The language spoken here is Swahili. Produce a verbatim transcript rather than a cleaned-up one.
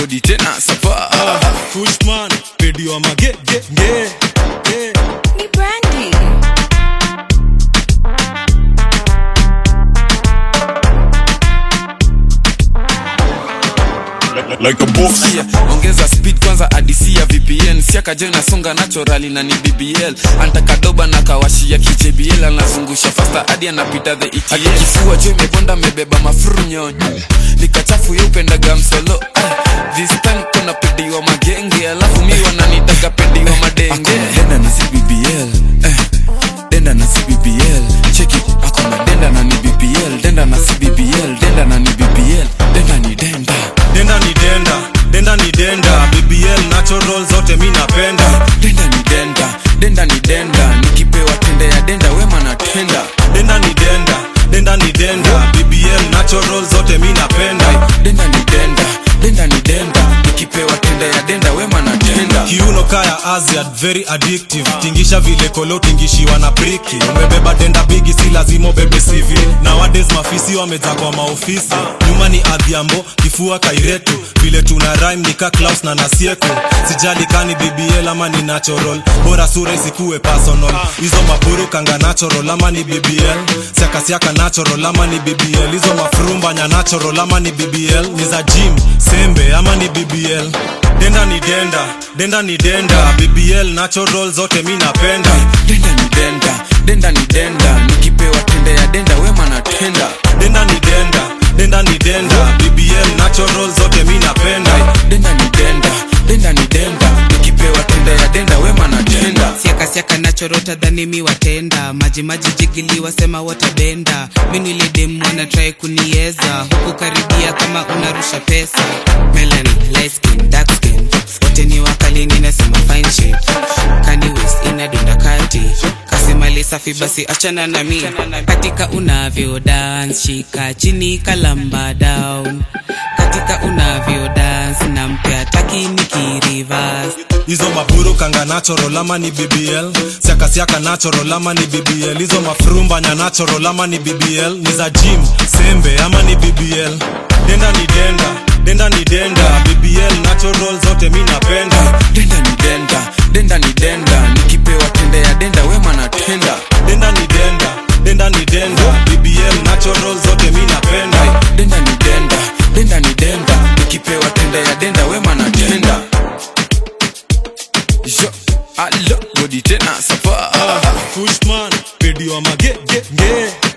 body tena sapa. Kushman, pedi wa mage, ge, ge, ge. Ni Brandy. Like a boss. Yeah, ongeza speed kwanza adisia V P N. Siaka jo nasonga naturally na ni B B L. Antaka doba na kawashi ya K J B L. Anazungusha faster hadi anapita the E T L. Kifua jo imebonda mebeba mafuru nyonyo. Nikachafu ya upendaga msolo. This time kuna pedi wa magenge. Alafu mi wananitaka pedi wa madenge. Denda na si B B L eh. Denda na si B B L. Check it, akona denda na ni B B L. Denda na si B B L. Denda na ni B B L. Denda ni denda. Denda ni denda, denda ni denda. B B L natural zote mi napenda. Denda ni denda, denda ni denda. Nikipewa tende ya denda wema na tenda. Denda ni denda, denda ni denda. B B L natural zote mi napenda. Denda ni denda, denda ni denda. Nikipewa tende ya denda wema na tenda. Kiuno kaya Aziad, very addictive. Tingisha vile kolo tingishiwa na briki. Umebeba denda bigi si lazima bebe civil. Nowadays mafisi wamejaa kwa maofisi. Nyuma ni Adhiambo, kifua Kairetu. Vile tuna rhyme nika Klaus na Nasieko. Sijali kani B B L ama ni natural. Bora sura isikuwe personal. Hizo maburu kanga natural ama ni B B L. Siaka siaka natural ama ni B B L. Hizo mafrumba nya natural ama ni B B L. Ni za gym, sembe ama ni B B L. Denda ni denda, denda ni denda. B B L natural zote mi napenda. Denda ni denda, denda ni denda. Nikipewa tende ya denda wema na tenda. Denda ni denda, denda ni denda. B B L natural zote mi napenda. Denda ni denda, denda ni denda. Nikipewa tende ya denda wema na tenda. Siaka siaka nachorota dhani mi watenda. Maji maji jigili wasema watabenda. Minu ile demu wana try kunieza. Huku karibia kama unarusha pesa. Melanin, light skin, dark skin. Wote ni wakali ninasema fine shape. Kani West inadunda kati. Kasi mali safi basi achana na mi. Katika unavyo dance, shika chini kalamba down. Katika unavyo dance, nampea taki nikirivas. Hizo maburu kanga natural ama ni B B L. Siaka siaka natural ama ni B B L. Hizo mafrumba nya natural ama ni B B L. Ni za gym, sembe ama ni B B L. Denda ni denda, denda ni denda. B B L natural zote mi napenda. Denda ni denda, denda ni denda. Nikipewa tende ya denda wema na tenda. Denda ni denda, denda ni denda. B B L natural zote mi napenda. Denda ni denda, denda ni denda. Nikipewa tende ya denda wema na tenda. Yo, alo, body tena sapa. Kushman, pedi wa mage, ge, ge.